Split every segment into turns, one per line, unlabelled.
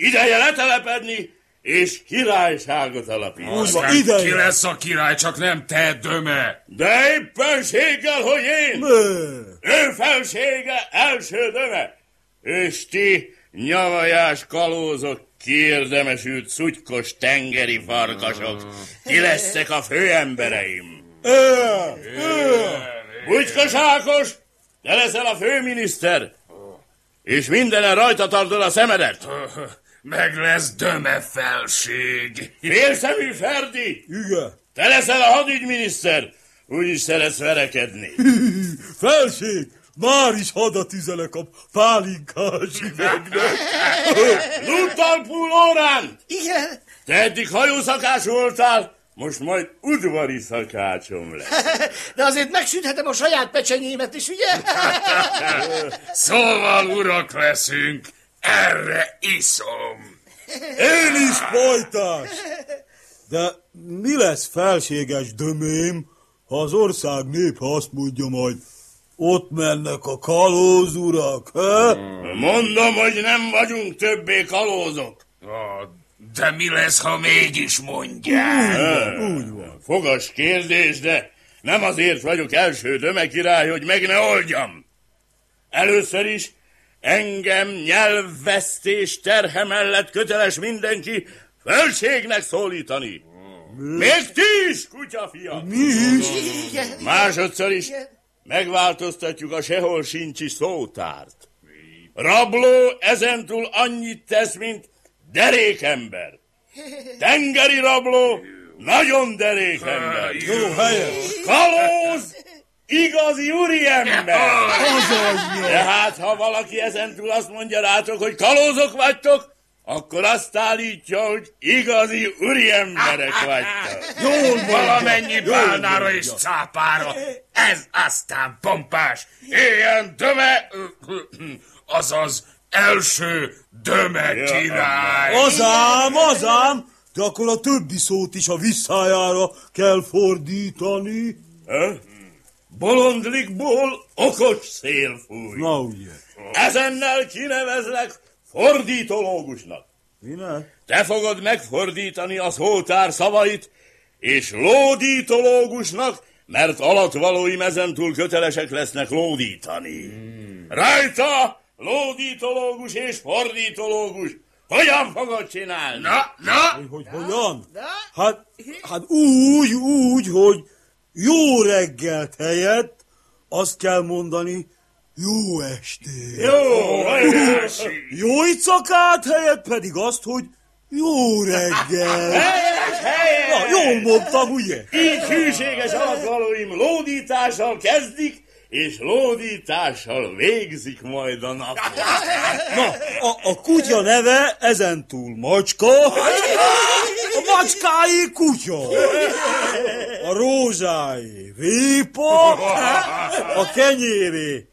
Ideje letelepedni, és királyságot alapítani.
Ki lesz a király, csak nem te, döme.
De éppenséggel, hogy én. Ő felsége első döme. És ti, nyavajás kalózok, kiérdemesült szutykos tengeri farkasok, ti lesztek a főembereim. Bugykos Ákos, te leszel a főminiszter, és mindenen rajta tartod a szemedet.
Meg lesz döme felség.
Félszemű Ferdi,
igen.
Te leszel a hadügyminiszter, úgyis szeretsz verekedni.
Felség, már is hadat üzelek a pálinkás üvegnek.
Luttalpú Lórán!
Igen.
Te eddig hajószakács voltál, most majd udvari szakácsom lesz.
De azért megsüthetem a saját pecsenyémet is, ugye?
Szóval urak leszünk, erre iszom.
Én is, pojtás! De mi lesz felséges dömém, ha az ország népe azt mondja majd, ott mennek a kalózurak, he?
Mondom, hogy nem vagyunk többé kalózok.
De mi lesz, ha mégis mondják?
Úgy van.
Fogas kérdés, de nem azért vagyok első döme király, hogy meg ne oldjam. Először is engem nyelvvesztés terhe mellett köteles mindenki felségnek szólítani. Még ti is, kutyafiam!
Mi is?
Másodszor is megváltoztatjuk a sehol sincsi szótárt. Rabló ezentúl annyit tesz, mint derékember. Tengeri rabló nagyon derékember.
Jó, helyes.
Kalóz igazi úriember.
Azaz,
Tehát, ha valaki ezentúl azt mondja rátok, hogy kalózok vagytok, akkor azt állítja, hogy igazi úriemberek vagytok.
Jól valamennyi bálnára és cápára. Ez aztán pompás. Ilyen döme, azaz első döme király.
Azám, de akkor a többi szót is a visszájára kell fordítani.
Bolondlikból okos szél fúj.
Na ugye.
Ezennel kinevezlek fordítológusnak.
Minek?
Te fogod megfordítani a szótár szavait, és lódítológusnak, mert alattvalóim ezentúl kötelesek lesznek lódítani. Rajta lódítológus és fordítológus. Hogyan fogod csinálni?
Hogy hogyan? Hát úgy, hogy jó reggelt helyett azt kell mondani, jó estét.
Jó,
Jó iccakát helyett pedig azt, hogy jó reggel.
helyes.
Na, jól mondtam, ugye?
Így hűséges alattvalóim lódítással kezdik, és lódítással végzik majd a napot.
Na, a kutya neve ezentúl macska, a macskáé kutya, a rózsáé vépa, a kenyéré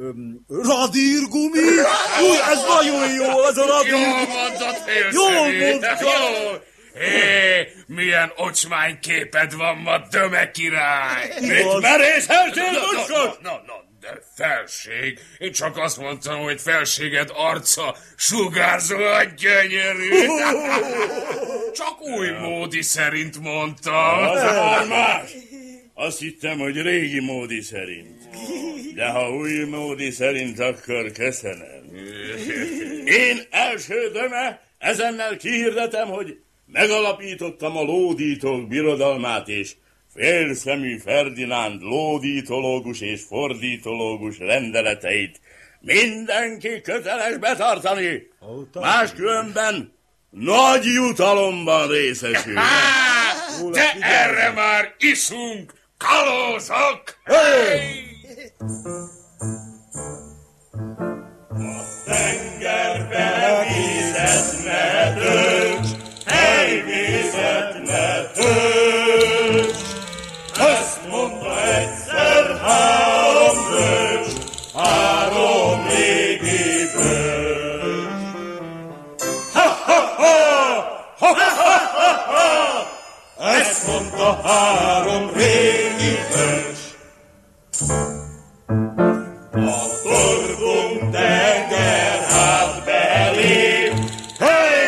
radírgumi. Új, ez nagyon jó, ez a radírgumi. Jól mondtad.
Hé, milyen ocsmány képed van ma, döme király!
Mit merészeltél, Bugykos?
De felség. Én csak azt mondtam, hogy felséged arca sugárzóan gyönyörű. Csak új módi szerint mondtam.
Az már más. Azt hittem, hogy régi módi szerint. De ha új módi szerint, akkor köszönöm. Én első döme ezennel kihirdetem, hogy megalapítottam a lódítók birodalmát, és Félszemű Ferdinánd lódítológus és fordítológus rendeleteit mindenki köteles betartani. Máskülönben nagy jutalomban részesül.
De erre már iszunk, kalózok!
Tengerbe vízet ne tölts, helyvízet ne tölts. Ezt mondta egyszer három bölcs, három régi bölcs. Ezt mondta három régi bölcs. A torkunk tenger hát belép, hey,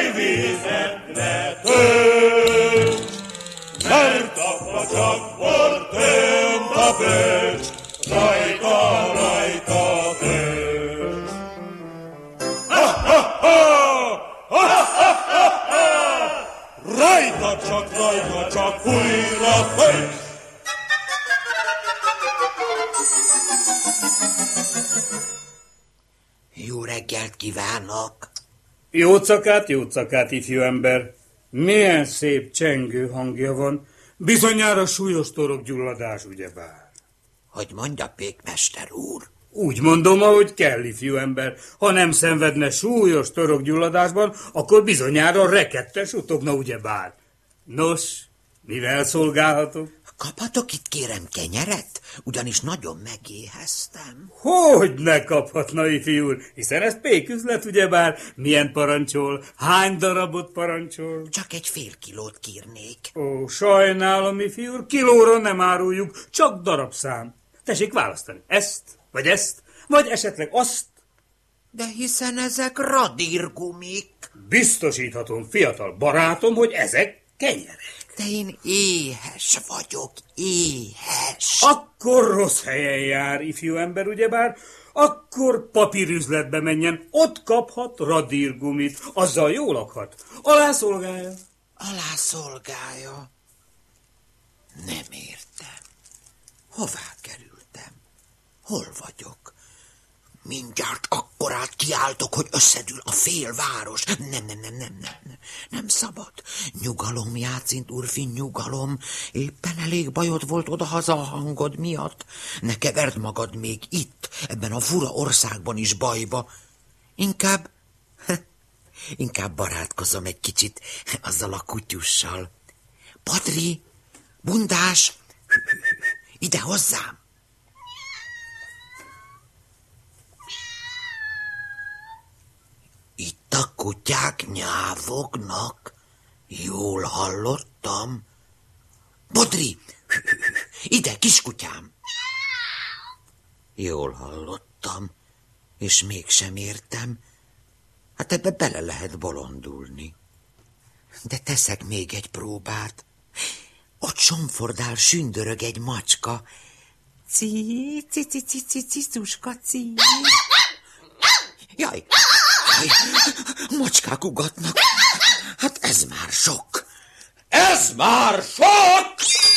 kívánok!
Jócakát, ifjú ember. Milyen szép csengő hangja van. Bizonyára súlyos torokgyulladás, ugyebár.
Hogy mondja, pékmester úr?
Úgy mondom, ahogy kell, ifjú ember. Ha nem szenvedne súlyos torokgyulladásban, akkor bizonyára rekettes utogna, ugyebár. Nos, mivel szolgálhatok?
Kaphatok itt, kérem, kenyeret? Ugyanis nagyon megéheztem.
Hogy ne kaphatna, ifjú úr, hiszen ez péküzlet, ugyebár. Milyen parancsol? Hány darabot parancsol?
Csak egy fél kilót kérnék.
Ó, sajnálom, ifjú úr, kilóra nem áruljuk, csak darabszám. Tessék választani, ezt, vagy esetleg azt.
De hiszen ezek radírgumik.
Biztosíthatom, fiatal barátom, hogy ezek kenyerek.
De én éhes vagyok, éhes.
Akkor rossz helyen jár, ifjú ember, ugyebár. Akkor papírüzletbe menjen, ott kaphat radírgumit, azzal jól lakhat. Alászolgálja.
Alászolgálja. Nem értem. Hová kerültem? Hol vagyok? Mindjárt akkorát kiáltok, hogy összedül a fél város. Nem szabad. Nyugalom, Jácint úrfi, nyugalom. Éppen elég bajod volt odahaza a hangod miatt. Ne keverd magad még itt, ebben a fura országban is bajba. Inkább barátkozom egy kicsit azzal a kutyussal. Patri, Bundás, ide hozzám! Itt a kutyák nyávognak. Jól hallottam? Bodri, ide, kiskutyám! Jól hallottam, és mégsem értem. Hát ebbe bele lehet bolondulni. De teszek még egy próbát. Ott somfordál, sündörög egy macska. Cicuska, cí. Jaj, macskák ugatnak. Hát ez már sok.
Ez már sok!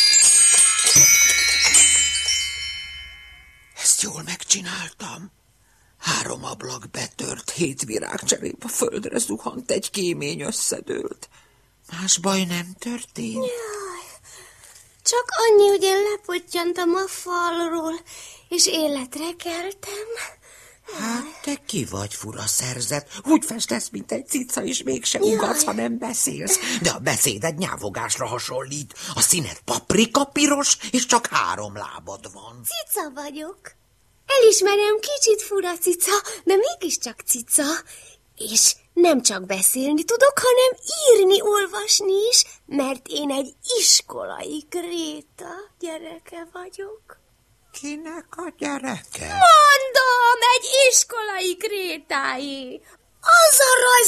Ezt jól megcsináltam. 3 ablak betört, 7 virág cserébe a földre zuhant, egy kémény összedőlt. Más baj nem történt?
Jaj, csak annyi, hogy én lepottyantem a falról, és életre keltem.
Hát te ki vagy, fura szerzet? Úgy festesz, mint egy cica, és mégse ugatsz, ha nem beszélsz. De a beszéded nyávogásra hasonlít. A színed paprika piros, és csak 3 lábad van.
Cica vagyok. Elismerem, kicsit fura cica, de mégiscsak cica. És nem csak beszélni tudok, hanem írni, olvasni is, mert én egy iskolai kréta gyereke vagyok.
Kinek a gyereke?
Mondom, egy iskolai krétáé. Az a rajz,